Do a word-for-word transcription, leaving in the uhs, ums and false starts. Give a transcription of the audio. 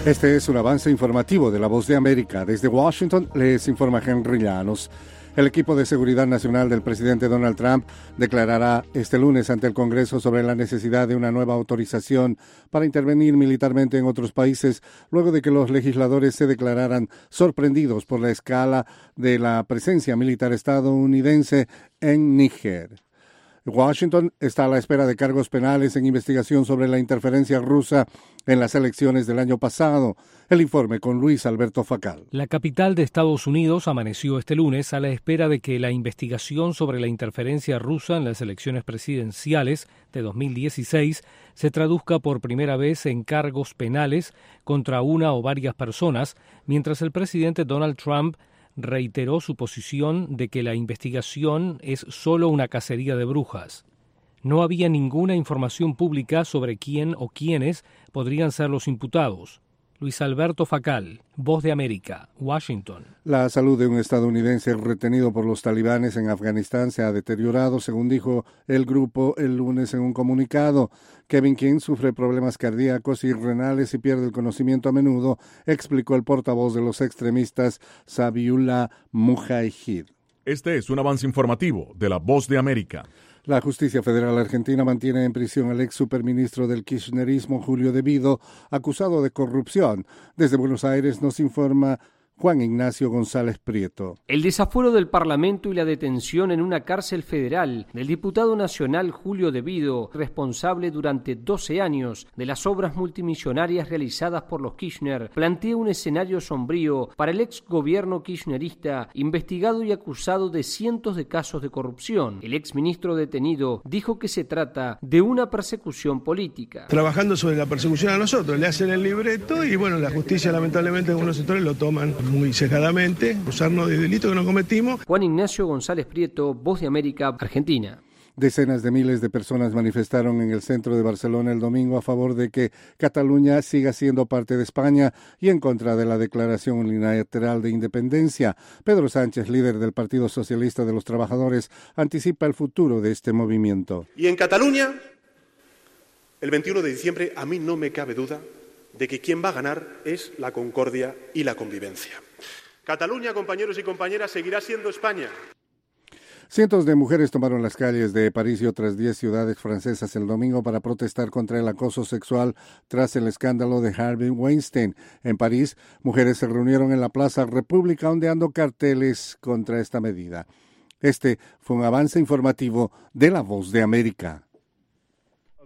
Este es un avance informativo de La Voz de América. Desde Washington les informa Henry Llanos. El equipo de seguridad nacional del presidente Donald Trump declarará este lunes ante el Congreso sobre la necesidad de una nueva autorización para intervenir militarmente en otros países, luego de que los legisladores se declararan sorprendidos por la escala de la presencia militar estadounidense en Níger. Washington está a la espera de cargos penales en investigación sobre la interferencia rusa en las elecciones del año pasado. El informe con Luis Alberto Facal. La capital de Estados Unidos amaneció este lunes a la espera de que la investigación sobre la interferencia rusa en las elecciones presidenciales de dos mil dieciséis se traduzca por primera vez en cargos penales contra una o varias personas, mientras el presidente Donald Trump reiteró su posición de que la investigación es solo una cacería de brujas. No había ninguna información pública sobre quién o quiénes podrían ser los imputados. Luis Alberto Facal, Voz de América, Washington. La salud de un estadounidense retenido por los talibanes en Afganistán se ha deteriorado, según dijo el grupo el lunes en un comunicado. Kevin King sufre problemas cardíacos y renales y pierde el conocimiento a menudo, explicó el portavoz de los extremistas Zabiullah Mujahid. Este es un avance informativo de La Voz de América. La justicia federal argentina mantiene en prisión al ex superministro del kirchnerismo, Julio De Vido, acusado de corrupción. Desde Buenos Aires nos informa Juan Ignacio González Prieto. El desafuero del Parlamento y la detención en una cárcel federal del diputado nacional Julio De Vido, responsable durante doce años de las obras multimillonarias realizadas por los Kirchner, plantea un escenario sombrío para el ex gobierno kirchnerista, investigado y acusado de cientos de casos de corrupción. El ex ministro detenido dijo que se trata de una persecución política. Trabajando sobre la persecución a nosotros, le hacen el libreto y bueno, la justicia lamentablemente en algunos sectores lo toman muy cejadamente, acusarnos de delitos que no cometimos. Juan Ignacio González Prieto, Voz de América, Argentina. Decenas de miles de personas manifestaron en el centro de Barcelona el domingo a favor de que Cataluña siga siendo parte de España y en contra de la declaración unilateral de independencia. Pedro Sánchez, líder del Partido Socialista de los Trabajadores, anticipa el futuro de este movimiento. Y en Cataluña, el veintiuno de diciembre, a mí no me cabe duda de que quien va a ganar es la concordia y la convivencia. Cataluña, compañeros y compañeras, seguirá siendo España. Cientos de mujeres tomaron las calles de París y otras diez ciudades francesas el domingo para protestar contra el acoso sexual tras el escándalo de Harvey Weinstein. En París, mujeres se reunieron en la Plaza República ondeando carteles contra esta medida. Este fue un avance informativo de La Voz de América.